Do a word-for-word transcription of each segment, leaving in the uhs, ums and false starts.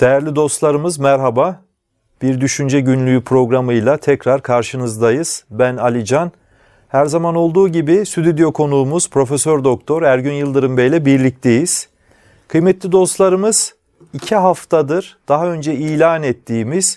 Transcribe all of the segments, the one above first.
Değerli dostlarımız merhaba. Bir Düşünce Günlüğü programıyla tekrar karşınızdayız. Ben Ali Can. Her zaman olduğu gibi stüdyo konuğumuz Profesör Doktor Ergün Yıldırım Bey ile birlikteyiz. Kıymetli dostlarımız, iki haftadır daha önce ilan ettiğimiz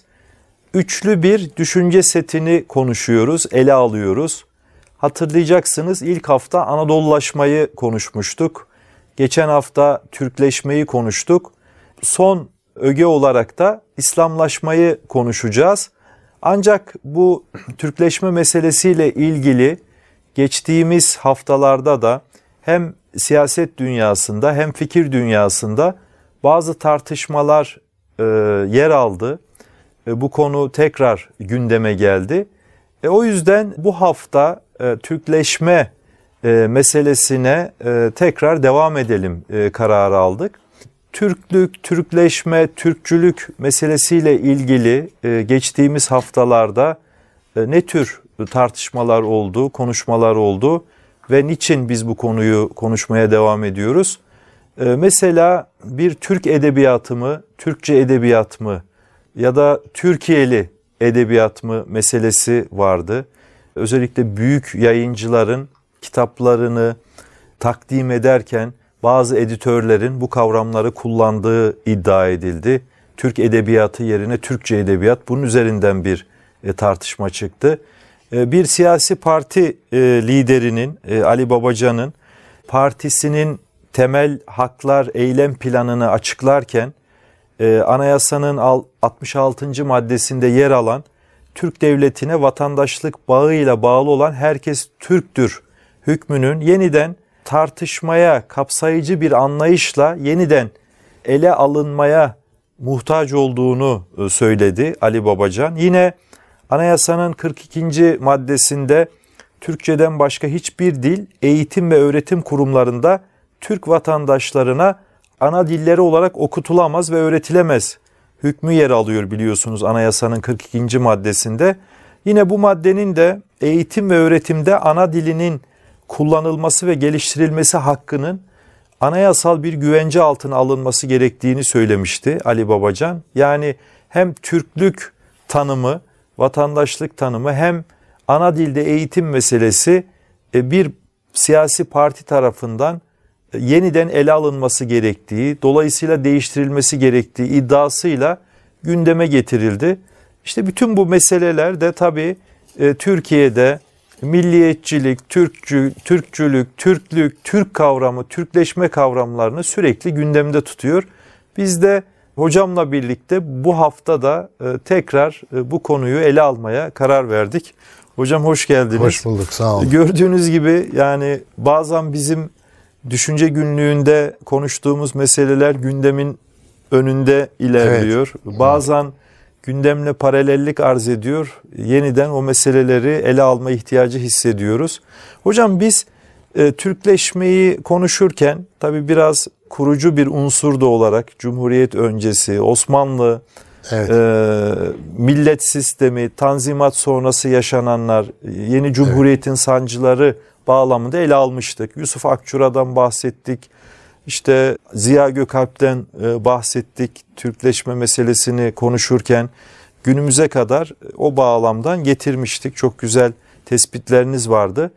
üçlü bir düşünce setini konuşuyoruz, ele alıyoruz. Hatırlayacaksınız, ilk hafta Anadolulaşmayı konuşmuştuk. Geçen hafta Türkleşmeyi konuştuk. Son öge olarak da İslamlaşmayı konuşacağız. Ancak bu Türkleşme meselesiyle ilgili geçtiğimiz haftalarda da hem siyaset dünyasında hem fikir dünyasında bazı tartışmalar e, yer aldı. E, bu konu tekrar gündeme geldi. E, o yüzden bu hafta e, Türkleşme e, meselesine e, tekrar devam edelim e, kararı aldık. Türklük, Türkleşme, Türkçülük meselesiyle ilgili e, geçtiğimiz haftalarda e, ne tür tartışmalar oldu, konuşmalar oldu ve niçin biz bu konuyu konuşmaya devam ediyoruz? E, mesela bir Türk edebiyatı mı, Türkçe edebiyat mı ya da Türkiye'li edebiyat mı meselesi vardı. Özellikle büyük yayıncıların kitaplarını takdim ederken bazı editörlerin bu kavramları kullandığı iddia edildi. Türk edebiyatı yerine Türkçe edebiyat, bunun üzerinden bir e, tartışma çıktı. E, bir siyasi parti e, liderinin, e, Ali Babacan'ın partisinin temel haklar eylem planını açıklarken e, anayasanın altmış altıncı maddesinde yer alan Türk devletine vatandaşlık bağıyla bağlı olan herkes Türktür hükmünün yeniden tartışmaya, kapsayıcı bir anlayışla yeniden ele alınmaya muhtaç olduğunu söyledi Ali Babacan. Yine anayasanın kırk ikinci maddesinde Türkçeden başka hiçbir dil eğitim ve öğretim kurumlarında Türk vatandaşlarına ana dilleri olarak okutulamaz ve öğretilemez hükmü yer alıyor, biliyorsunuz, anayasanın kırk ikinci maddesinde. Yine bu maddenin de eğitim ve öğretimde ana dilinin kullanılması ve geliştirilmesi hakkının anayasal bir güvence altına alınması gerektiğini söylemişti Ali Babacan. Yani hem Türklük tanımı, vatandaşlık tanımı hem ana dilde eğitim meselesi bir siyasi parti tarafından yeniden ele alınması gerektiği, dolayısıyla değiştirilmesi gerektiği iddiasıyla gündeme getirildi. İşte bütün bu meseleler de tabii Türkiye'de milliyetçilik, Türkçü, Türkçülük, Türklük, Türk kavramı, Türkleşme kavramlarını sürekli gündemde tutuyor. Biz de hocamla birlikte bu hafta da e, tekrar e, bu konuyu ele almaya karar verdik. Hocam hoş geldiniz. Hoş bulduk, sağ olun. Gördüğünüz gibi yani bazen bizim düşünce günlüğünde konuştuğumuz meseleler gündemin önünde ilerliyor. Evet. Bazen gündemle paralellik arz ediyor. Yeniden o meseleleri ele alma ihtiyacı hissediyoruz. Hocam biz e, Türkleşmeyi konuşurken tabii biraz kurucu bir unsur da olarak Cumhuriyet öncesi, Osmanlı, evet. e, millet sistemi, Tanzimat sonrası yaşananlar, yeni Cumhuriyet'in evet. sancıları bağlamında ele almıştık. Yusuf Akçura'dan bahsettik. İşte Ziya Gökalp'ten bahsettik, Türkleşme meselesini konuşurken günümüze kadar o bağlamdan getirmiştik. Çok güzel tespitleriniz vardı.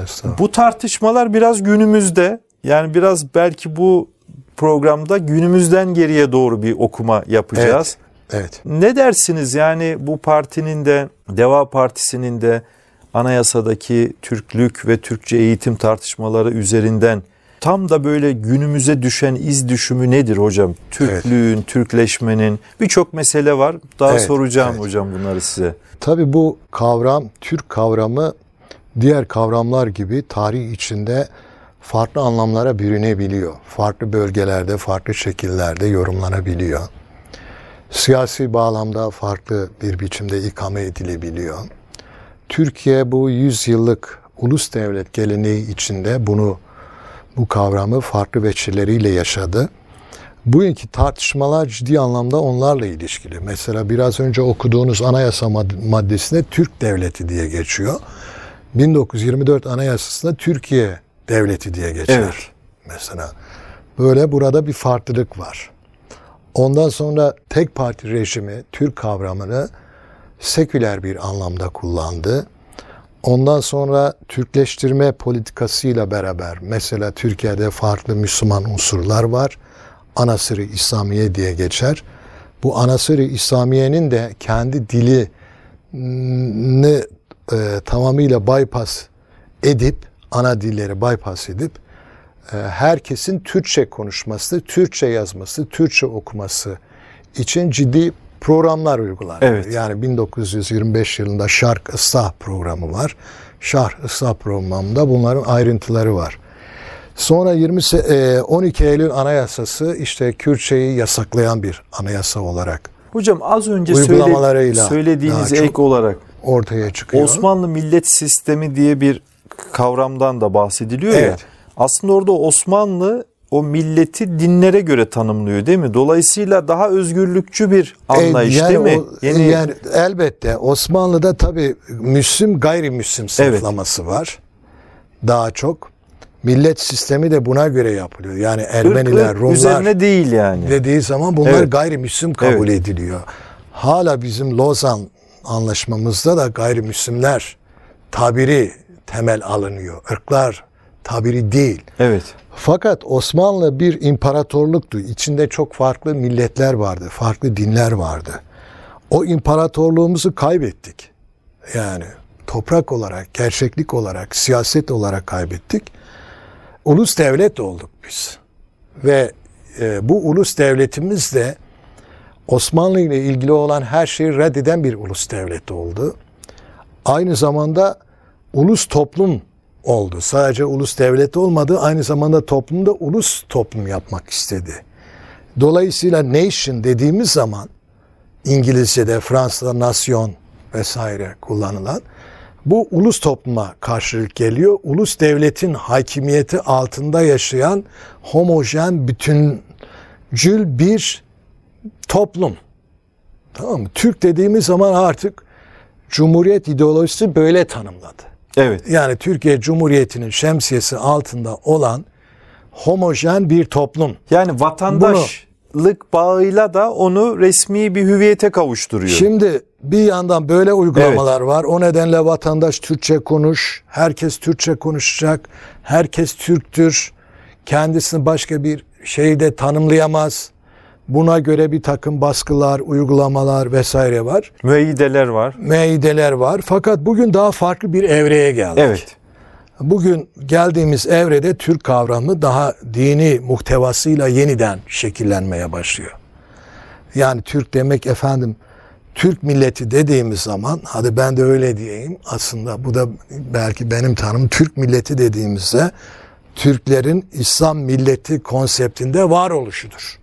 Bu tartışmalar biraz günümüzde, yani biraz belki bu programda günümüzden geriye doğru bir okuma yapacağız. Evet, evet. Ne dersiniz, yani bu partinin de Deva Partisi'nin de anayasadaki Türklük ve Türkçe eğitim tartışmaları üzerinden tam da böyle günümüze düşen iz düşümü nedir hocam? Türklüğün, evet. Türkleşmenin birçok mesele var. Daha evet, soracağım evet. hocam bunları size. Tabii bu kavram, Türk kavramı diğer kavramlar gibi tarih içinde farklı anlamlara bürünebiliyor. Farklı bölgelerde, farklı şekillerde yorumlanabiliyor. Siyasi bağlamda farklı bir biçimde ikame edilebiliyor. Türkiye bu yüz yıllık ulus devlet geleneği içinde bunu bu kavramı farklı veçeleriyle yaşadı. Bugünkü tartışmalar ciddi anlamda onlarla ilişkili. Mesela biraz önce okuduğunuz anayasa maddesinde Türk Devleti diye geçiyor. bin dokuz yüz yirmi dört Anayasası'nda Türkiye Devleti diye geçer. Evet. Mesela böyle burada bir farklılık var. Ondan sonra tek parti rejimi Türk kavramını seküler bir anlamda kullandı. Ondan sonra Türkleştirme politikasıyla beraber mesela Türkiye'de farklı Müslüman unsurlar var. Anasır-ı İslamiye diye geçer. Bu Anasır-ı İslamiye'nin de kendi dilini e, tamamıyla bypass edip, ana dilleri bypass edip e, herkesin Türkçe konuşması, Türkçe yazması, Türkçe okuması için ciddi programlar uygulandı. Evet. Yani bin dokuz yüz yirmi beş yılında Şark Islah programı var. Şark Islah programında bunların ayrıntıları var. Sonra yirmi on iki Eylül Anayasası işte Kürtçeyi yasaklayan bir anayasa olarak Hocam az önce uygulamalarıyla söyle, söylediğiniz ek olarak ortaya çıkıyor. Osmanlı millet sistemi diye bir kavramdan da bahsediliyor Evet. ya. Aslında orada Osmanlı o milleti dinlere göre tanımlıyor değil mi? Dolayısıyla daha özgürlükçü bir anlayış E, yani değil mi? O, Yeni... Yani elbette Osmanlı'da tabii Müslüm gayrimüslim sınıflaması evet. var. Daha çok. Millet sistemi de buna göre yapılıyor. Yani Ermeniler, Irkı Rumlar üzerine değil yani. dediği zaman bunlar evet. gayrimüslim kabul evet. ediliyor. Hala bizim Lozan Anlaşmamızda da gayrimüslimler tabiri temel alınıyor. Irklar tabiri değil. Evet. Fakat Osmanlı bir imparatorluktu. İçinde çok farklı milletler vardı, farklı dinler vardı. O imparatorluğumuzu kaybettik. Yani toprak olarak, gerçeklik olarak, siyaset olarak kaybettik. Ulus devlet olduk biz. Ve e, bu ulus devletimiz de Osmanlı ile ilgili olan her şeyi reddeden bir ulus devleti oldu. Aynı zamanda ulus toplum oldu. Sadece ulus devlet olmadı, aynı zamanda toplumda ulus toplum yapmak istedi. Dolayısıyla nation dediğimiz zaman İngilizce'de, Fransa'da nation vesaire kullanılan bu ulus topluma karşılık geliyor. Ulus devletin hakimiyeti altında yaşayan homojen, bütüncül bir toplum. Tamam mı? Türk dediğimiz zaman artık Cumhuriyet ideolojisi böyle tanımladı. Evet. Yani Türkiye Cumhuriyeti'nin şemsiyesi altında olan homojen bir toplum. Yani vatandaşlık Bunu, bağıyla da onu resmi bir hüviyete kavuşturuyor. Şimdi bir yandan böyle uygulamalar evet. var. O nedenle vatandaş Türkçe konuş, herkes Türkçe konuşacak, herkes Türktür. Kendisini başka bir şeyde tanımlayamaz. Buna göre bir takım baskılar, uygulamalar vesaire var. Müeyyideler var. Müeyyideler var. Fakat bugün daha farklı bir evreye geldik. Evet. Bugün geldiğimiz evrede Türk kavramı daha dini muhtevasıyla yeniden şekillenmeye başlıyor. Yani Türk demek efendim, Türk milleti dediğimiz zaman, hadi ben de öyle diyeyim, aslında bu da belki benim tanımım, Türk milleti dediğimizde Türklerin İslam milleti konseptinde varoluşudur.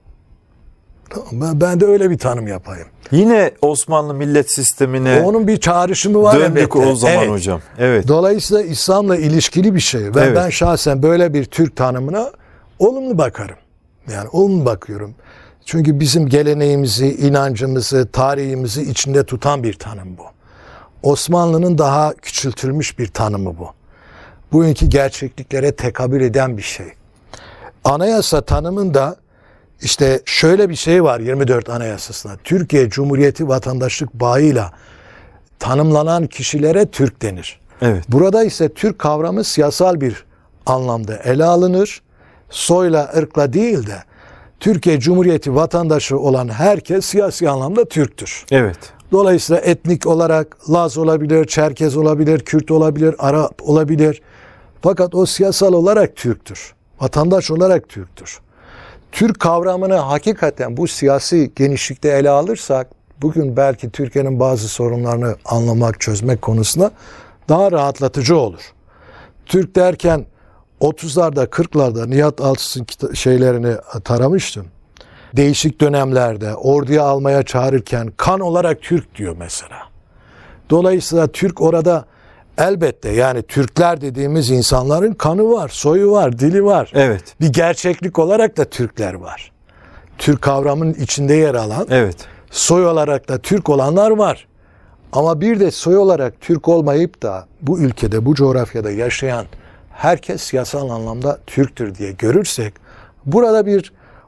Tamam, ben de öyle bir tanım yapayım. Yine Osmanlı millet sistemine onun bir çağrışımı var döndük elbette. o zaman evet. hocam. Evet. Dolayısıyla İslam'la ilişkili bir şey. Ve evet. ben şahsen böyle bir Türk tanımına olumlu bakarım. Yani olumlu bakıyorum. Çünkü bizim geleneğimizi, inancımızı, tarihimizi içinde tutan bir tanım bu. Osmanlı'nın daha küçültülmüş bir tanımı bu. Bugünkü gerçekliklere tekabül eden bir şey. Anayasa tanımında İşte şöyle bir şey var yirmi dört Anayasası'nda. Türkiye Cumhuriyeti vatandaşlık bağıyla tanımlanan kişilere Türk denir. Evet. Burada ise Türk kavramı siyasal bir anlamda ele alınır. Soyla, ırkla değil de Türkiye Cumhuriyeti vatandaşı olan herkes siyasi anlamda Türktür. Evet. Dolayısıyla etnik olarak Laz olabilir, Çerkez olabilir, Kürt olabilir, Arap olabilir. Fakat o siyasal olarak Türktür. Vatandaş olarak Türktür. Türk kavramını hakikaten bu siyasi genişlikte ele alırsak, bugün belki Türkiye'nin bazı sorunlarını anlamak, çözmek konusunda daha rahatlatıcı olur. Türk derken otuzlarda, kırklarda Nihat Alçız'ın şeylerini taramıştım. Değişik dönemlerde orduya almaya çağırırken kan olarak Türk diyor mesela. Dolayısıyla Türk orada elbette, yani Türkler dediğimiz insanların kanı var, soyu var, dili var. Evet. Bir gerçeklik olarak da Türkler var. Türk kavramının içinde yer alan, evet. soy olarak da Türk olanlar var. Ama bir de soy olarak Türk olmayıp da bu ülkede, bu coğrafyada yaşayan herkes siyasal anlamda Türktür diye görürsek, burada bir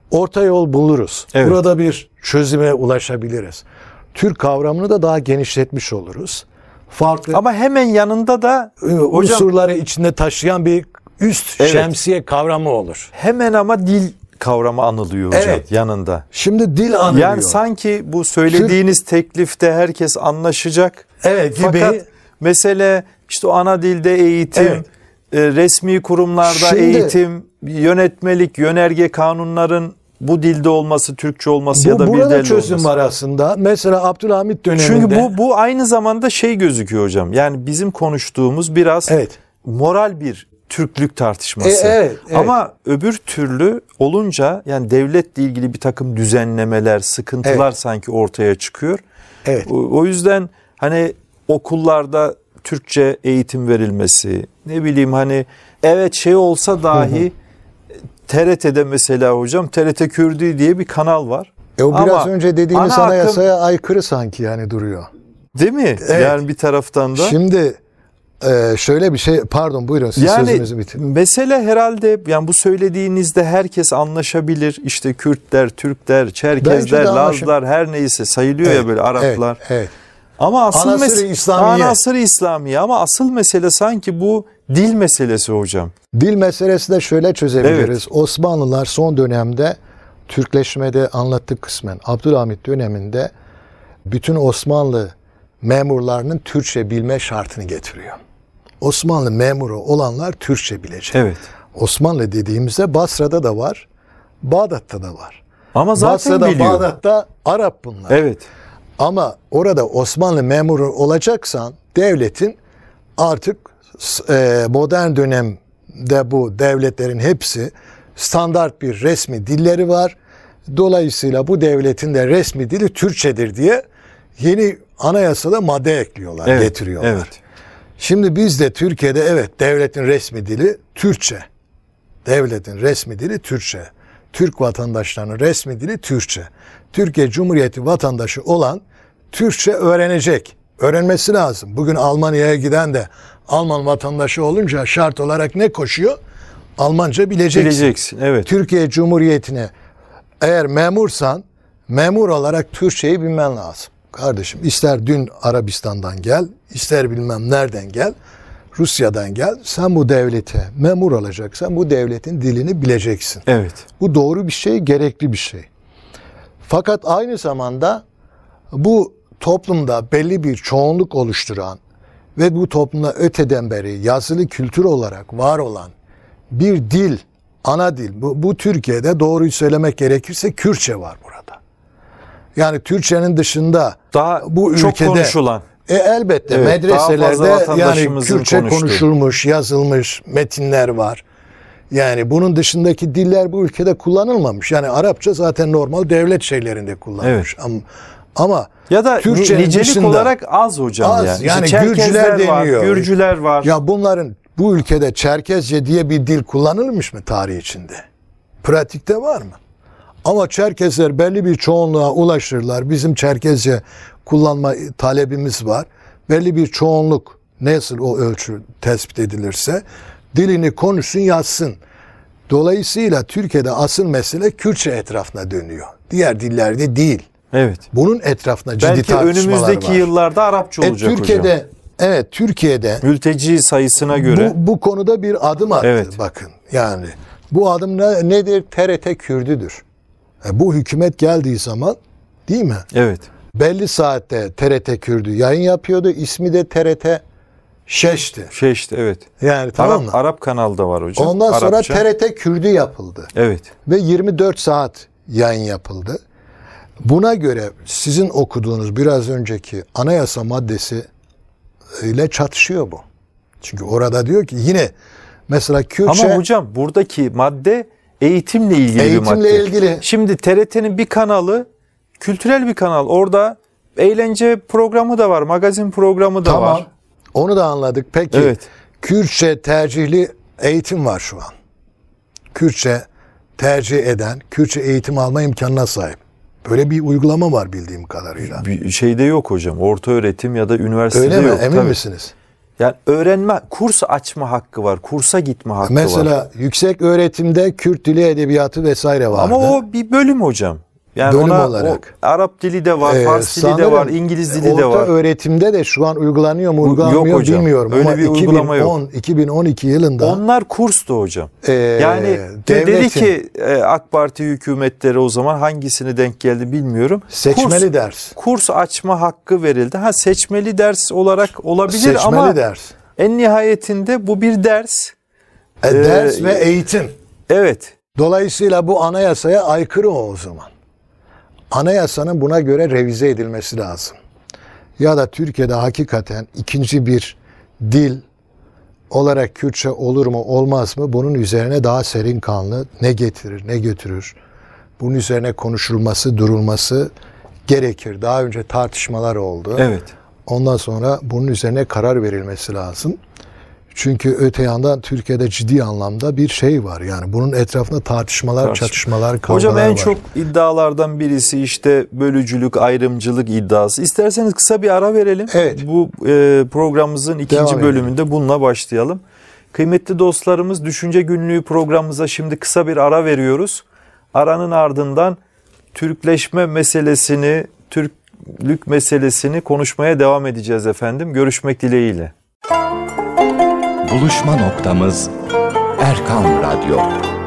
orta yol buluruz. Evet. Burada bir çözüme ulaşabiliriz. Türk kavramını da daha genişletmiş oluruz. Farklı Ama hemen yanında da hocam, unsurları içinde taşıyan bir üst Evet. şemsiye kavramı olur. hemen ama dil kavramı anılıyor hocam Evet. yanında. Şimdi dil anılıyor. Yani sanki bu söylediğiniz teklifte herkes anlaşacak. Evet gibi. Fakat mesele işte o ana dilde eğitim, Evet. e, resmi kurumlarda Şimdi- eğitim, yönetmelik, yönerge kanunların bu dilde olması, Türkçe olması Bu, ya da bir burada dilde çözüm olması. var aslında. Mesela Abdülhamit döneminde. Çünkü bu bu aynı zamanda şey gözüküyor hocam. Yani bizim konuştuğumuz biraz Evet. moral bir Türklük tartışması. E, evet, evet. Ama öbür türlü olunca yani devletle ilgili bir takım düzenlemeler, sıkıntılar Evet. sanki ortaya çıkıyor. Evet. O, o yüzden hani okullarda Türkçe eğitim verilmesi, ne bileyim hani evet şey olsa dahi T R T'de mesela hocam T R T Kürdü diye bir kanal var. E o biraz Ama önce dediğimiz ana anayasaya aykırı sanki yani duruyor. Değil mi? Evet. Yani bir taraftan da. Şimdi e, şöyle bir şey, pardon buyurun siz Yani sözünüzü bitirin. mesele herhalde yani bu söylediğinizde herkes anlaşabilir. İşte Kürtler, Türkler, Bence Çerkezler, de anlaşım- Lazlar her neyse sayılıyor ya böyle Araplar. Evet, evet. Ama asıl Anasır-ı mes- İslamiye. Anasır-ı İslamiye ama asıl mesele sanki bu dil meselesi hocam. Dil meselesi de şöyle çözebiliriz. Osmanlılar son dönemde Türkleşmede anlattık kısmen. Abdülhamit döneminde bütün Osmanlı memurlarının Türkçe bilme şartını getiriyor. Osmanlı memuru olanlar Türkçe bilecek. Evet. Osmanlı dediğimizde Basra'da da var, Bağdat'ta da var. Ama zaten Basra'da, biliyor. Bağdat'ta Arap bunlar. Evet. Ama orada Osmanlı memuru olacaksan devletin artık e, modern dönemde bu devletlerin hepsi standart bir resmi dilleri var. Dolayısıyla bu devletin de resmi dili Türkçedir diye yeni anayasada madde ekliyorlar, Evet. getiriyorlar. Evet. Şimdi bizde Türkiye'de evet devletin resmi dili Türkçe. Devletin resmi dili Türkçe. Türk vatandaşlarının resmi dili Türkçe. Türkiye Cumhuriyeti vatandaşı olan Türkçe öğrenecek. Öğrenmesi lazım. Bugün Almanya'ya giden de Alman vatandaşı olunca şart olarak ne koşuyor? Almanca bileceksin. Bileceksin. Evet. Türkiye Cumhuriyeti'ne eğer memursan memur olarak Türkçeyi bilmen lazım. Kardeşim ister dün Arabistan'dan gel, ister bilmem nereden gel, Rusya'dan gel. Sen bu devlete memur olacaksan bu devletin dilini bileceksin. Evet. Bu doğru bir şey, gerekli bir şey. Fakat aynı zamanda bu toplumda belli bir çoğunluk oluşturan ve bu toplumda öteden beri yazılı kültür olarak var olan bir dil, ana dil. Bu, bu Türkiye'de doğruyu söylemek gerekirse Kürtçe var burada. Yani Türkçenin dışında Daha bu çok ülkede konuşulan. E elbette Evet, daha fazla medreselerde yani vatandaşımızın Kürtçe konuştuğu. konuşulmuş, yazılmış metinler var. Yani bunun dışındaki diller bu ülkede kullanılmamış. Yani Arapça zaten normal devlet şeylerinde kullanılmış. Evet. Ama, ama Ya da Türkçenin nicelik dışında olarak az hocam az. yani. Yani İşte Gürcüler Çerkezler var, deniyor. Gürcüler var. Ya bunların bu ülkede Çerkezce diye bir dil kullanılmış mı tarih içinde? Pratikte var mı? Ama Çerkezler belli bir çoğunluğa ulaşırlar. Bizim Çerkezce kullanma talebimiz var. Belli bir çoğunluk nasıl o ölçü tespit edilirse dilini konuşsun yazsın. Dolayısıyla Türkiye'de asıl mesele Kürtçe etrafına dönüyor. Diğer dillerde değil. Evet. Bunun etrafına ciddi Belki tartışmalar önümüzdeki var. yıllarda Arapça E, olacak Türkiye'de, hocam. evet Türkiye'de Mülteci sayısına göre. bu, bu konuda bir adım attı. Evet. Bakın yani bu adım ne, nedir? T R T Kürdüdür. E, bu hükümet geldiği zaman değil mi? Evet. Belli saatte T R T Kürdü yayın yapıyordu. İsmi de T R T Şeş'ti. Şey işte evet. Yani tamam Arap, mı? Arap kanalda var hocam. Ondan sonra Arapça. T R T Kürdü yapıldı. Evet. Ve yirmi dört saat yayın yapıldı. Buna göre sizin okuduğunuz biraz önceki anayasa maddesi ile çatışıyor bu. Çünkü orada diyor ki yine mesela Kürtçe Ama hocam buradaki madde eğitimle ilgili Eğitimle bir madde. ilgili. Şimdi T R T'nin bir kanalı kültürel bir kanal. Orada eğlence programı da var, magazin programı da tamam. var. Onu da anladık. Peki Evet. Kürtçe tercihli eğitim var şu an. Kürtçe tercih eden, Kürtçe eğitim alma imkanına sahip. Böyle bir uygulama var bildiğim kadarıyla. Bir şeyde yok hocam. Orta öğretim ya da üniversitede Öyle mi? yok. Emin Tabii. misiniz? Yani öğrenme, kurs açma hakkı var. Kursa gitme hakkı Mesela, var. Mesela yüksek öğretimde Kürt dili, edebiyatı vesaire vardı. Ama o bir bölüm hocam. Yani bölüm ona olarak. O Arap dili de var, Ee, Fars dili de sanırım var, İngiliz dili de var. Orta öğretimde de şu an uygulanıyor mu uygulanmıyor Yok hocam, bilmiyorum. öyle Ama bir uygulama yok. iki bin on iki bin on iki yılında Onlar kurstu hocam. e, Yani devletin, dedi ki e, AK Parti hükümetleri o zaman hangisini denk geldi bilmiyorum. seçmeli kurs, ders. Kurs açma hakkı verildi. Ha seçmeli ders olarak olabilir Seçmeli ama ders. en nihayetinde bu bir ders. E, ders Ee, ve eğitim. Evet. Dolayısıyla bu anayasaya aykırı o, o zaman. Anayasanın buna göre revize edilmesi lazım. Ya da Türkiye'de hakikaten ikinci bir dil olarak Kürtçe olur mu olmaz mı? Bunun üzerine daha serin kanlı ne getirir ne götürür? Bunun üzerine konuşulması, durulması gerekir. Daha önce tartışmalar oldu. Evet. Ondan sonra bunun üzerine karar verilmesi lazım. Çünkü öte yandan Türkiye'de ciddi anlamda bir şey var. Yani bunun etrafında tartışmalar, Tartışma. çatışmalar, kavgalar Hocam en var. çok iddialardan birisi işte bölücülük, ayrımcılık iddiası. İsterseniz kısa bir ara verelim. Evet. Bu e, programımızın ikinci Devam bölümünde edelim. Bununla başlayalım. Kıymetli dostlarımız, Düşünce Günlüğü programımıza şimdi kısa bir ara veriyoruz. Aranın ardından Türkleşme meselesini, Türklük meselesini konuşmaya devam edeceğiz efendim. Görüşmek dileğiyle. Buluşma noktamız Erkam Radyo.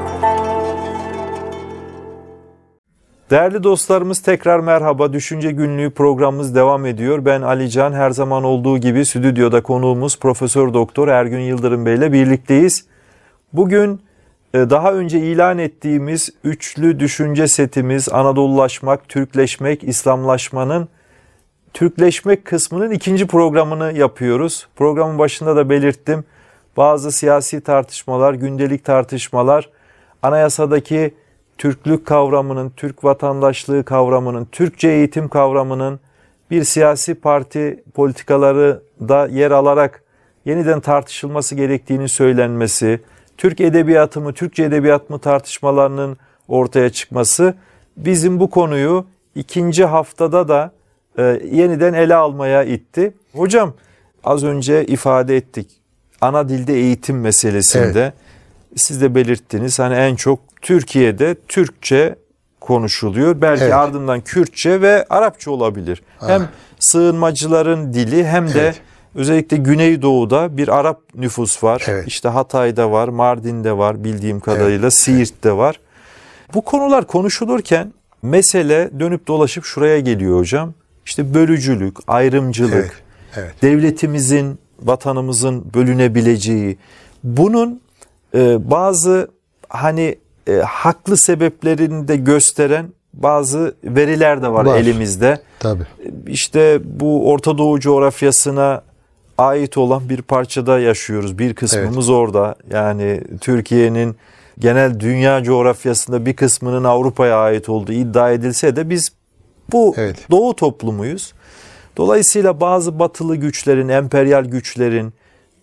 Değerli dostlarımız tekrar merhaba. Düşünce Günlüğü programımız devam ediyor. Ben Ali Can, her zaman olduğu gibi stüdyoda konuğumuz Profesör Doktor Ergün Yıldırım Bey ile birlikteyiz. Bugün daha önce ilan ettiğimiz üçlü düşünce setimiz Anadolulaşmak, Türkleşmek, İslamlaşmanın Türkleşmek kısmının ikinci programını yapıyoruz. Programın başında da belirttim. Bazı siyasi tartışmalar, gündelik tartışmalar, anayasadaki Türklük kavramının, Türk vatandaşlığı kavramının, Türkçe eğitim kavramının bir siyasi parti politikaları da yer alarak yeniden tartışılması gerektiğini söylenmesi, Türk edebiyatı mı, Türkçe edebiyat mı tartışmalarının ortaya çıkması bizim bu konuyu ikinci haftada da e, yeniden ele almaya itti. Hocam az önce ifade ettik. Ana dilde eğitim meselesinde evet. Siz de belirttiniz. Hani en çok Türkiye'de Türkçe konuşuluyor. Belki evet. ardından Kürtçe ve Arapça olabilir. Ha. Hem sığınmacıların dili hem de evet. özellikle Güneydoğu'da bir Arap nüfus var. Evet. İşte Hatay'da var, Mardin'de var bildiğim kadarıyla, evet. Siirt'te var. Bu konular konuşulurken mesele dönüp dolaşıp şuraya geliyor hocam. İşte bölücülük, ayrımcılık, evet. Evet. devletimizin, vatanımızın bölünebileceği, bunun e, bazı hani e, haklı sebeplerini de gösteren bazı veriler de var, var. elimizde. Tabii. İşte bu Orta Doğu coğrafyasına ait olan bir parçada yaşıyoruz. Bir kısmımız evet. orada. Yani Türkiye'nin genel dünya coğrafyasında bir kısmının Avrupa'ya ait olduğu iddia edilse de biz bu evet. Doğu toplumuyuz. Dolayısıyla bazı batılı güçlerin, emperyal güçlerin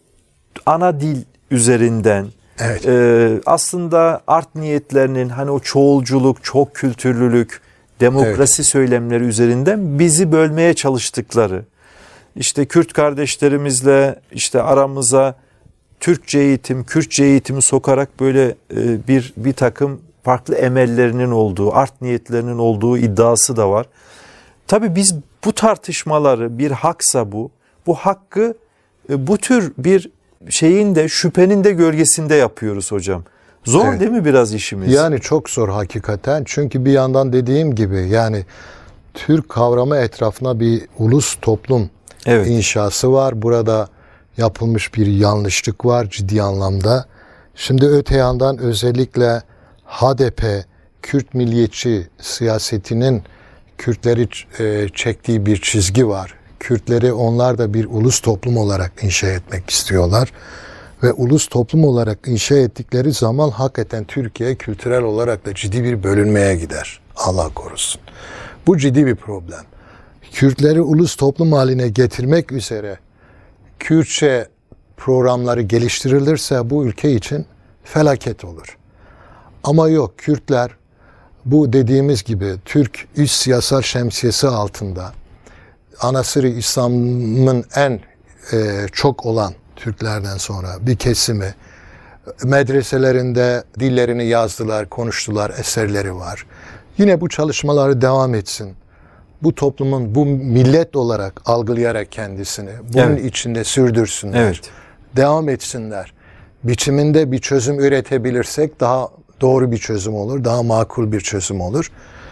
ana dil üzerinden evet. e, aslında art niyetlerinin hani o çoğulculuk, çok kültürlülük, demokrasi evet. söylemleri üzerinden bizi bölmeye çalıştıkları, işte Kürt kardeşlerimizle işte aramıza Türkçe eğitim, Kürtçe eğitimi sokarak böyle e, bir bir takım farklı emellerinin olduğu, art niyetlerinin olduğu iddiası da var. Tabii biz bu tartışmaları, bir haksa bu, bu hakkı bu tür bir şeyin de, şüphenin de gölgesinde yapıyoruz hocam. Zor evet. değil mi biraz işimiz? Yani çok zor hakikaten. Çünkü bir yandan dediğim gibi yani Türk kavramı etrafına bir ulus toplum evet. inşası var. Burada yapılmış bir yanlışlık var ciddi anlamda. Şimdi öte yandan özellikle H D P, Kürt milliyetçi siyasetinin Kürtleri e, çektiği bir çizgi var. Kürtleri onlar da bir ulus toplum olarak inşa etmek istiyorlar. Ve ulus toplum olarak inşa ettikleri zaman hakikaten Türkiye kültürel olarak da ciddi bir bölünmeye gider. Allah korusun. Bu ciddi bir problem. Kürtleri ulus toplum haline getirmek üzere Kürtçe programları geliştirilirse bu ülke için felaket olur. Ama yok, Kürtler bu dediğimiz gibi Türk üst siyasal şemsiyesi altında Anasır-ı İslam'ın en e, çok olan Türklerden sonra bir kesimi medreselerinde dillerini yazdılar, konuştular, eserleri var. Yine bu çalışmaları devam etsin. Bu toplumun bu millet olarak algılayarak kendisini bunun Evet. içinde sürdürsünler. Evet. Devam etsinler. Biçiminde bir çözüm üretebilirsek daha doğru bir çözüm olur, daha makul bir çözüm olur.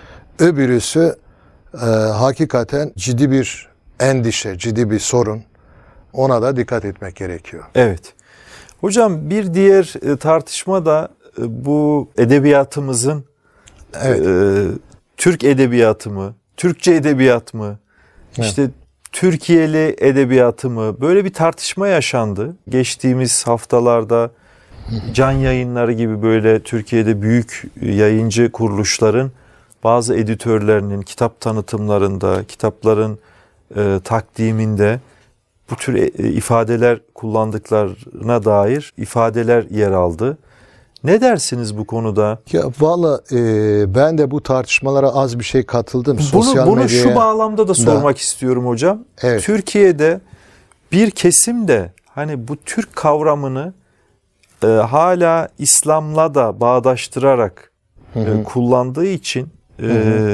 Öbürüsü e, hakikaten ciddi bir endişe, ciddi bir sorun. Ona da dikkat etmek gerekiyor. Evet. Hocam bir diğer e, tartışma da e, bu edebiyatımızın Evet. e, Türk edebiyatı mı, Türkçe edebiyat mı, Evet. işte Türkiye'li edebiyatı mı, böyle bir tartışma yaşandı. Geçtiğimiz haftalarda Can Yayınları gibi böyle Türkiye'de büyük yayıncı kuruluşların bazı editörlerinin kitap tanıtımlarında, kitapların e, takdiminde bu tür e, ifadeler kullandıklarına dair ifadeler yer aldı. Ne dersiniz bu konuda? Ya valla e, ben de bu tartışmalara az bir şey katıldım. Bunu, Sosyal bunu medyaya... şu bağlamda da sormak istiyorum hocam. Evet. Türkiye'de bir kesim de hani bu Türk kavramını e, hala İslam'la da bağdaştırarak e, kullandığı için e,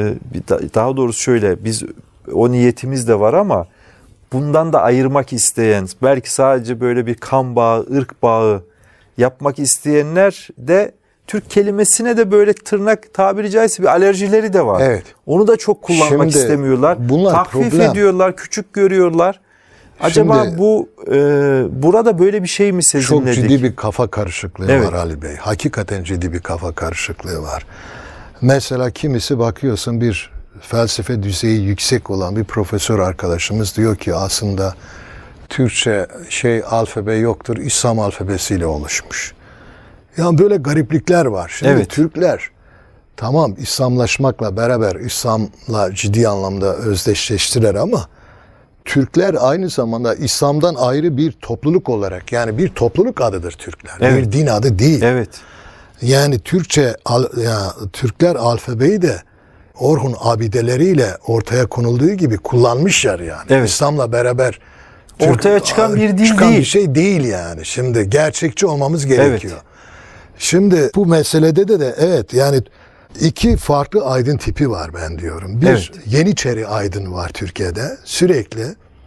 daha doğrusu şöyle, biz o niyetimiz de var ama bundan da ayırmak isteyen, belki sadece böyle bir kan bağı, ırk bağı yapmak isteyenler de Türk kelimesine de böyle tırnak tabiri caizse bir alerjileri de var. Evet. Onu da çok kullanmak Şimdi istemiyorlar. bunlar Tahfif problem. ediyorlar, küçük görüyorlar. Acaba Şimdi- bu e, burada böyle bir şey mi Çok sezinledik? ciddi bir kafa karışıklığı Evet. var Ali Bey. Hakikaten ciddi bir kafa karışıklığı var. Mesela kimisi bakıyorsun bir felsefe düzeyi yüksek olan bir profesör arkadaşımız diyor ki aslında Türkçe şey alfabe yoktur, İslam alfabesiyle oluşmuş. Yani böyle gariplikler var. Şimdi Evet. Türkler tamam İslamlaşmakla beraber İslam'la ciddi anlamda özdeşleştiler ama Türkler aynı zamanda İslam'dan ayrı bir topluluk olarak, yani bir topluluk adıdır Türkler. Evet. Bir din adı değil. Evet. Yani Türkçe al, ya, Türkler alfabeyi de Orhun abideleriyle ortaya konulduğu gibi kullanmışlar yani. Evet. İslam'la beraber Ortaya çıkan bir din çıkan değil. bir şey değil yani. Şimdi gerçekçi olmamız gerekiyor. Evet. Şimdi bu meselede de de evet yani iki farklı aydın tipi var ben diyorum. Bir Evet. Yeniçeri aydın var Türkiye'de. Sürekli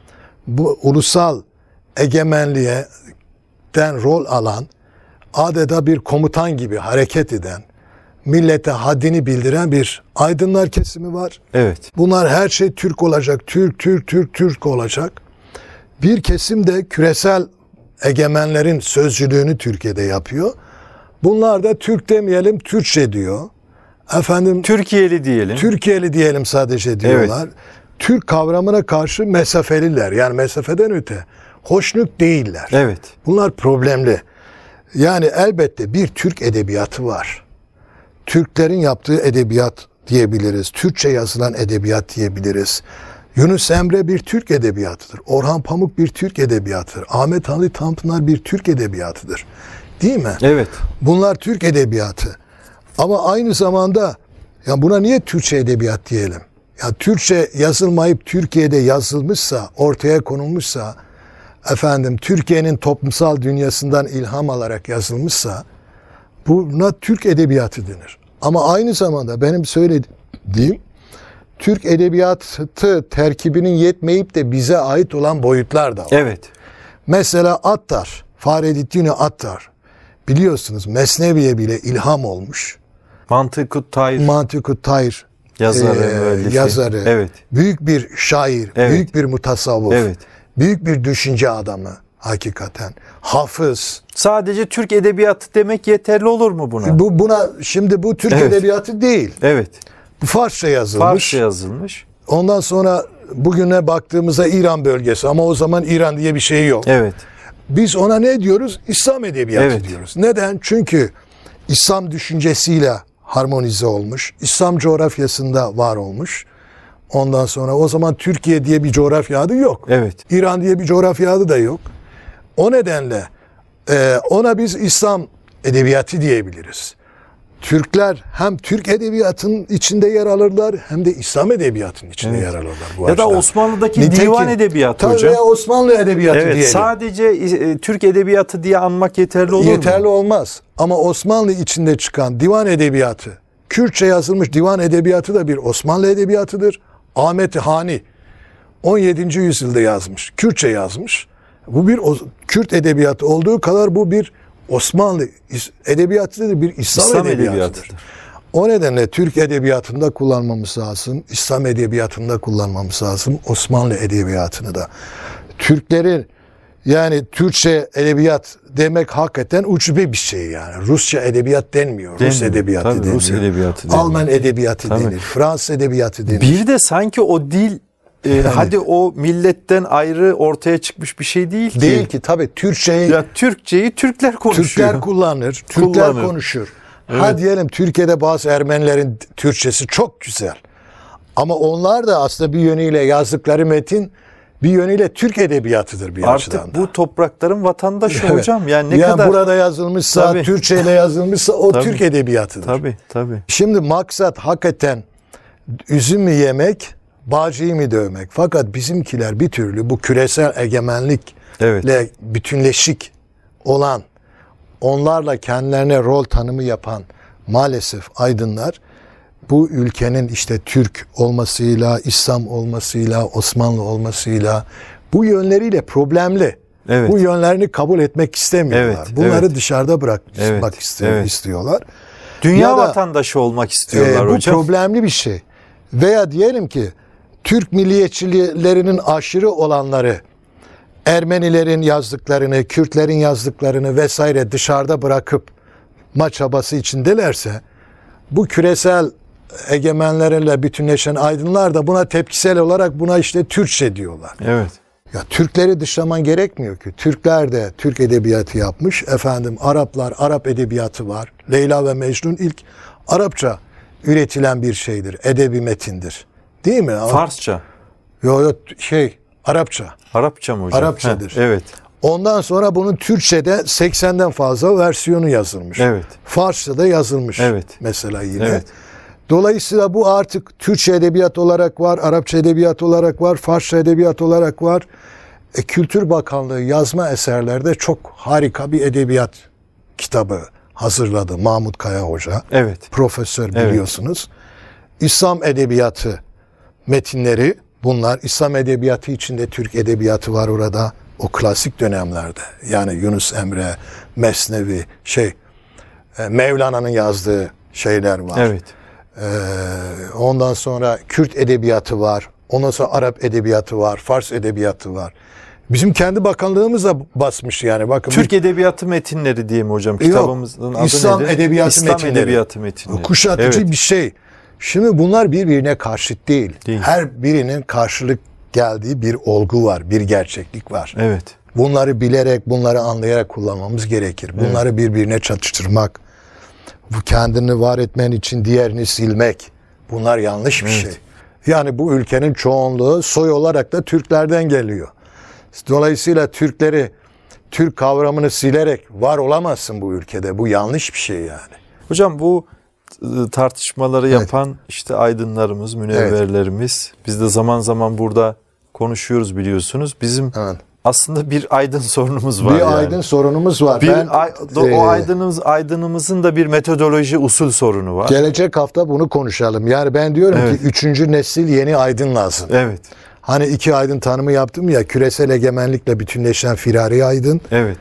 bu ulusal egemenliğe den rol alan, adeta bir komutan gibi hareket eden, millete haddini bildiren bir aydınlar kesimi var. Evet. Bunlar her şey Türk olacak, Türk, Türk, Türk, Türk olacak. Bir kesim de küresel egemenlerin sözcülüğünü Türkiye'de yapıyor. Bunlar da Türk demeyelim, Türkçe diyor. Efendim Türkiye'li diyelim. Türkiye'li diyelim sadece diyorlar. Türk kavramına karşı mesafeliler. Yani mesafeden öte. Hoşnut değiller. Evet. Bunlar problemli. Yani elbette bir Türk edebiyatı var. Türklerin yaptığı edebiyat diyebiliriz. Türkçe yazılan edebiyat diyebiliriz. Yunus Emre bir Türk edebiyatıdır. Orhan Pamuk bir Türk edebiyatıdır. Ahmet Hamdi Tanpınar bir Türk edebiyatıdır. Değil mi? Evet. Bunlar Türk edebiyatı. Ama aynı zamanda ya buna niye Türkçe edebiyat diyelim? Ya Türkçe yazılmayıp Türkiye'de yazılmışsa, ortaya konulmuşsa, efendim Türkiye'nin toplumsal dünyasından ilham alarak yazılmışsa buna Türk edebiyatı denir. Ama aynı zamanda benim söylediğim Türk edebiyatı terkibinin yetmeyip de bize ait olan boyutlar da var. Evet. Mesela Attar, Fahrettin Attar biliyorsunuz Mesnevi'ye bile ilham olmuş. Mantık-ı Tayr Mantık-ı Tayr yazarı, e, müellifi. yazarı, Evet. büyük bir şair, Evet. büyük bir mutasavvuf, Evet. büyük bir düşünce adamı hakikaten. Hafız. Sadece Türk edebiyatı demek yeterli olur mu buna? Bu buna şimdi bu Türk Evet. edebiyatı değil. Evet. Bu Farsça yazılmış. Farsça yazılmış. Ondan sonra bugüne baktığımızda İran bölgesi ama o zaman İran diye bir şey yok. Evet. Biz ona ne diyoruz? İslam edebiyatı Evet. diyoruz. Neden? Çünkü İslam düşüncesiyle harmonize olmuş. İslam coğrafyasında var olmuş. Ondan sonra o zaman Türkiye diye bir coğrafya adı yok. Evet. İran diye bir coğrafya adı da yok. O nedenle e, ona biz İslam edebiyatı diyebiliriz. Türkler hem Türk edebiyatının içinde yer alırlar hem de İslam edebiyatının içinde Evet. yer alırlar. Bu Ya da açıdan. Osmanlı'daki Nitekim- divan edebiyatı Tabii hocam. veya Osmanlı edebiyatı Evet, diyelim. sadece e, Türk edebiyatı diye anmak yeterli olur Yeterli mu? olmaz. Ama Osmanlı içinde çıkan divan edebiyatı, Kürtçe yazılmış divan edebiyatı da bir Osmanlı edebiyatıdır. Ahmet Hani on yedinci yüzyılda yazmış. Kürtçe yazmış. Bu bir o, Kürt edebiyatı olduğu kadar bu bir Osmanlı is- edebiyatıdır, bir İslam, İslam edebiyatıdır. edebiyatıdır. O nedenle Türk edebiyatında kullanmamız lazım, İslam edebiyatında kullanmamız lazım, Osmanlı edebiyatını da. Türklerin yani Türkçe edebiyat demek hakikaten ucube bir şey yani. Rusça edebiyat denmiyor, Rus Denmiyor. edebiyatı Tabii, deniyor. Rus edebiyatı deniyor. Alman edebiyatı Tabii. denir, Fransız edebiyatı denir. Bir de sanki o dil e, hadi o milletten ayrı ortaya çıkmış bir şey değil ki. Değil ki tabii Türkçeyi Ya Türkçeyi Türkler konuşuyor. Türkler kullanır, Türkler Kullanır. konuşur. Ha diyelim Türkiye'de bazı Ermenilerin Türkçesi çok güzel. Ama onlar da aslında bir yönüyle yazdıkları metin bir yönüyle Türk edebiyatıdır bir açıdan Artık da. bu toprakların vatandaşı Evet. hocam. Yani ne ya kadar burada yazılmışsa, Tabii. Türkçe ile yazılmışsa o Tabii. Türk edebiyatıdır. Tabii tabii. Şimdi maksat hakikaten üzüm mü yemek, bağcıyı mı dövmek? Fakat bizimkiler bir türlü bu küresel egemenlikle Evet. bütünleşik olan, onlarla kendilerine rol tanımı yapan maalesef aydınlar bu ülkenin işte Türk olmasıyla, İslam olmasıyla, Osmanlı olmasıyla bu yönleriyle problemli. Evet. Bu yönlerini kabul etmek istemiyorlar. Evet, Bunları evet. dışarıda bırakmak Evet, istiyor, evet. istiyorlar. Dünya Ya da- vatandaşı olmak istiyorlar Ee, bu hocam. problemli bir şey. Veya diyelim ki Türk milliyetçilerinin aşırı olanları Ermenilerin yazdıklarını, Kürtlerin yazdıklarını vesaire dışarıda bırakıp ma çabası içindelerse bu küresel egemenlerle bütünleşen aydınlar da buna tepkisel olarak buna işte Türkçe diyorlar. Evet. Ya Türkleri dışlaman gerekmiyor ki. Türkler de Türk edebiyatı yapmış. Efendim Araplar Arap edebiyatı var. Leyla ve Mecnun ilk Arapça üretilen bir şeydir. Edebi metindir. Değil mi? Farsça. Yo yo şey Arapça. Arapça mı hocam? Arapçadır. Heh, evet. Ondan sonra bunun Türkçe'de seksenden fazla versiyonu yazılmış. Evet. Farsça'da yazılmış. Evet. Mesela yine. Evet. Dolayısıyla bu artık Türkçe edebiyat olarak var, Arapça edebiyat olarak var, Farsça edebiyat olarak var. E, Kültür Bakanlığı yazma eserlerde çok harika bir edebiyat kitabı hazırladı Mahmut Kaya Hoca. Evet. Profesör Evet. biliyorsunuz. İslam edebiyatı metinleri bunlar. İslam edebiyatı içinde Türk edebiyatı var orada. O klasik dönemlerde. Yani Yunus Emre, Mesnevi, şey e, Mevlana'nın yazdığı şeyler var. Evet. Ee, ondan sonra Kürt edebiyatı var. Ondan sonra Arap edebiyatı var. Fars edebiyatı var. Bizim kendi bakanlığımız da basmış yani. Bakın Türk edebiyatı metinleri diyeyim hocam. Yok, Kitabımızın adı İslam nedir? edebiyatı İslam metinleri. edebiyatı metinleri. kuşatıcı Evet. bir şey. Şimdi bunlar birbirine karşıt değil. Değil. Her birinin karşılık geldiği bir olgu var, bir gerçeklik var. Evet. Bunları bilerek, bunları anlayarak kullanmamız gerekir. Bunları birbirine çatıştırmak, bu kendini var etmen için diğerini silmek, bunlar yanlış bir Evet. şey. Yani bu ülkenin çoğunluğu soy olarak da Türklerden geliyor. Dolayısıyla Türkleri, Türk kavramını silerek var olamazsın bu ülkede. Bu yanlış bir şey yani. Hocam bu e, tartışmaları yapan işte aydınlarımız, münevverlerimiz. Biz de zaman zaman burada konuşuyoruz biliyorsunuz. Bizim Evet. aslında bir aydın sorunumuz var Bir yani. aydın sorunumuz var. Bir Ben, ay- do- e, o aydınımız aydınımızın da bir metodoloji, usul sorunu var. gelecek hafta bunu konuşalım. Yani ben diyorum Evet. ki üçüncü nesil yeni aydın lazım. Evet. Hani iki aydın tanımı yaptım ya, küresel egemenlikle bütünleşen firari aydın, Evet.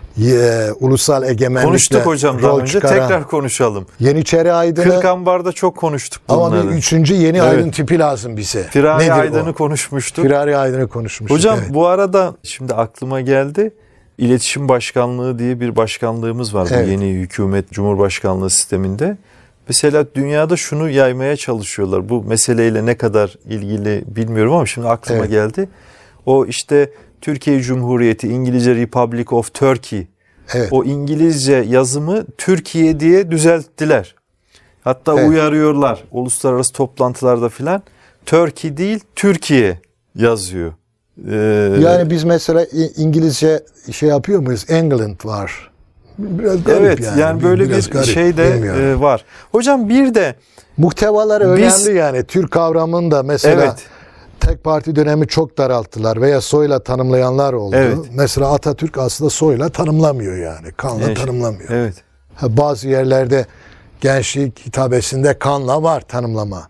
ye, ulusal egemenlikle Konuştuk hocam daha rol önce. çıkaran Tekrar konuşalım. Yeniçeri aydını, Kırkambar'da çok konuştuk bunları. ama bir üçüncü yeni Evet. aydın tipi lazım bize. Firari Nedir aydını o? konuşmuştuk. Firari aydını konuşmuştuk. Hocam evet. bu arada şimdi aklıma geldi. İletişim Başkanlığı diye bir başkanlığımız var Evet. bu yeni hükümet Cumhurbaşkanlığı sisteminde. Mesela dünyada şunu yaymaya çalışıyorlar. Bu meseleyle ne kadar ilgili bilmiyorum ama şimdi aklıma Evet. geldi. O işte Türkiye Cumhuriyeti, İngilizce Republic of Turkey. Evet. O İngilizce yazımı Türkiye diye düzelttiler. Hatta Evet. uyarıyorlar uluslararası toplantılarda filan. Turkey değil Türkiye yazıyor. Ee, Yani biz mesela İ- İngilizce şey yapıyor muyuz? England var. Biraz garip Evet yani. yani böyle Biraz bir garip, şey de bilmiyorum. e, var. Hocam bir de Muhtevalar Biz- önemli yani. Türk kavramında mesela Evet. tek parti dönemi çok daralttılar veya soyla tanımlayanlar oldu. Evet. Mesela Atatürk aslında soyla tanımlamıyor yani. Kanla Evet. tanımlamıyor. Evet. Ha, bazı yerlerde gençlik hitabesinde kanla var tanımlama.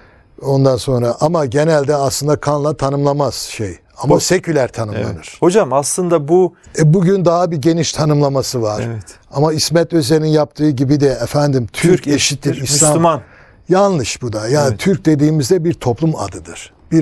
Ondan sonra ama genelde aslında kanla tanımlamaz şey. Ama Bu- seküler tanımlanır. Evet. Hocam aslında bu E, bugün daha bir geniş tanımlaması var. Evet. Ama İsmet Özel'in yaptığı gibi de efendim Türk, eşittir İslam. Müslüman. Yanlış bu da. Yani Evet. Türk dediğimizde bir toplum adıdır. Bir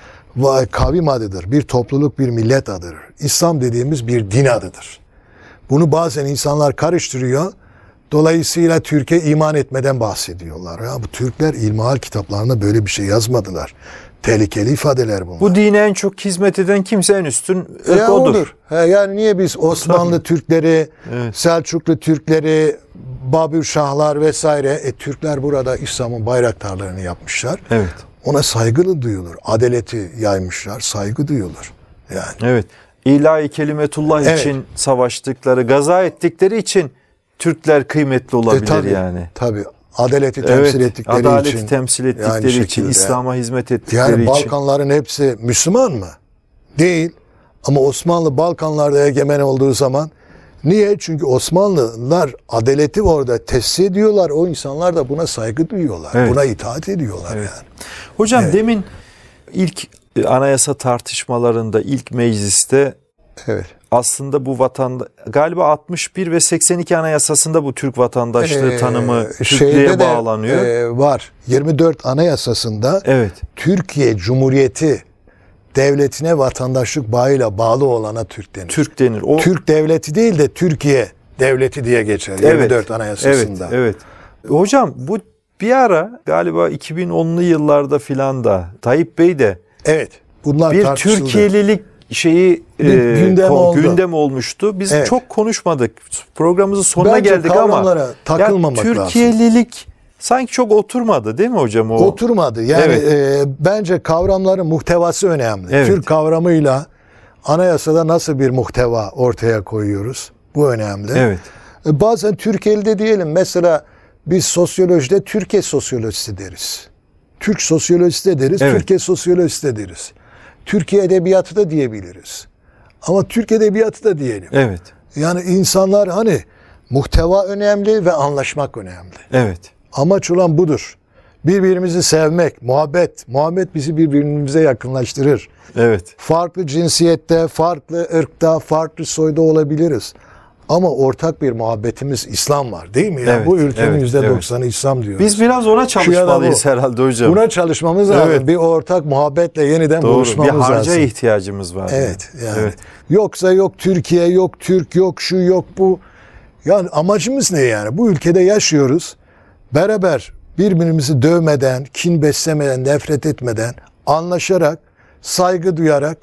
va- kavim adıdır. Bir topluluk, bir millet adıdır. İslam dediğimiz bir din adıdır. Bunu bazen insanlar karıştırıyor. Dolayısıyla Türkiye iman etmeden bahsediyorlar. Ya bu Türkler ilmihal kitaplarında böyle bir şey yazmadılar. Tehlikeli ifadeler bunlar. Bu dine en çok hizmet eden kimse en üstün ırk Ya odur. odur. He, yani niye biz Osmanlı Türkleri, Evet. Selçuklu Türkleri, Babür Şahlar vesaire, e, Türkler burada İslam'ın bayraktarlarını yapmışlar. Evet. Ona saygılı duyulur. Adaleti yaymışlar, saygı duyulur. Yani Evet. İlahi kelimetullah Evet. için savaştıkları, gaza ettikleri için Türkler kıymetli olabilir e, tabii, yani. tabii. Adaleti Evet. temsil ettikleri Adaleti için. temsil yani ettikleri için, şekilde. İslam'a hizmet ettikleri Yani için. Balkanların hepsi Müslüman mı? Değil. Ama Osmanlı Balkanlarda egemen olduğu zaman niye? Çünkü Osmanlılar adaleti orada tesis ediyorlar. O insanlar da buna saygı duyuyorlar. Evet. Buna itaat ediyorlar Evet. yani. Hocam Evet. demin ilk e, anayasa tartışmalarında ilk mecliste Evet. aslında bu vatanda galiba altmış bir ve seksen iki anayasasında bu Türk vatandaşlığı Ee, tanımı şeyde Türklüğe de, bağlanıyor. e, var. yirmi dört Anayasasında Evet. Türkiye Cumhuriyeti devletine vatandaşlık bağıyla bağlı olana Türk denir. Türk denir. O Türk devleti değil de Türkiye devleti diye geçer. Evet, yirmi dört Anayasasında. Evet, evet. Hocam bu bir ara galiba iki bin onlu yıllarda filan da Tayyip Bey de Evet. Bunlar bir tartışıldı. Türkiye'lilik şeyi Bir e, gündem ko- oldu. gündem olmuştu. Biz Evet. çok konuşmadık. Programımızın sonuna Bence geldik ama kavramlara takılmamak ya, lazım. Türkiye'lilik sanki çok oturmadı değil mi hocam o? Oturmadı. Yani Evet. e, bence kavramların muhtevası önemli. Evet. Türk kavramıyla anayasada nasıl bir muhteva ortaya koyuyoruz? Bu önemli. Evet. E, bazen Türkiye'de diyelim. Mesela biz sosyolojide Türkiye sosyolojisi deriz. Türk sosyolojisi de deriz. Evet. Türkiye sosyolojisi de deriz. Türkiye edebiyatı da diyebiliriz. Ama Türk edebiyatı da diyelim. Evet. Yani insanlar hani muhteva önemli ve anlaşmak önemli. Evet. Amaç olan budur. Birbirimizi sevmek, muhabbet. Muhabbet bizi birbirimize yakınlaştırır. Evet. Farklı cinsiyette, farklı ırkta, farklı soyda olabiliriz. Ama ortak bir muhabbetimiz İslam var değil mi? Ya? Evet, Bu ülkenin evet, yüzde doksanı İslam diyoruz. Biz biraz ona çalışmalıyız bu. herhalde hocam. Buna çalışmamız lazım. Evet. Bir ortak muhabbetle yeniden Doğru. Bir buluşmamız harca lazım. ihtiyacımız var. Evet. Yani. Evet. Yoksa yok Türkiye, yok Türk, yok şu, yok bu. Yani amacımız ne yani? Bu ülkede yaşıyoruz. Beraber birbirimizi dövmeden, kin beslemeden, nefret etmeden, anlaşarak, saygı duyarak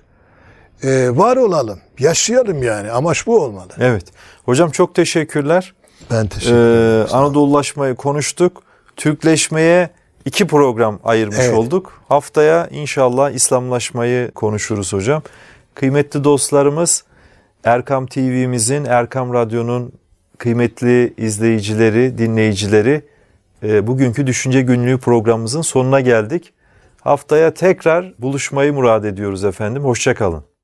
e, var olalım. Yaşayalım yani. Amaç bu olmalı. Evet. Hocam çok teşekkürler. Ben teşekkür Ee, ederim. Anadolulaşmayı konuştuk. Türkleşmeye iki program ayırmış Evet. olduk. Haftaya inşallah İslamlaşmayı konuşuruz hocam. Kıymetli dostlarımız, Erkam T V'mizin, Erkam Radyo'nun kıymetli izleyicileri, dinleyicileri, e, bugünkü Düşünce Günlüğü programımızın sonuna geldik. Haftaya tekrar buluşmayı murad ediyoruz efendim. Hoşça kalın.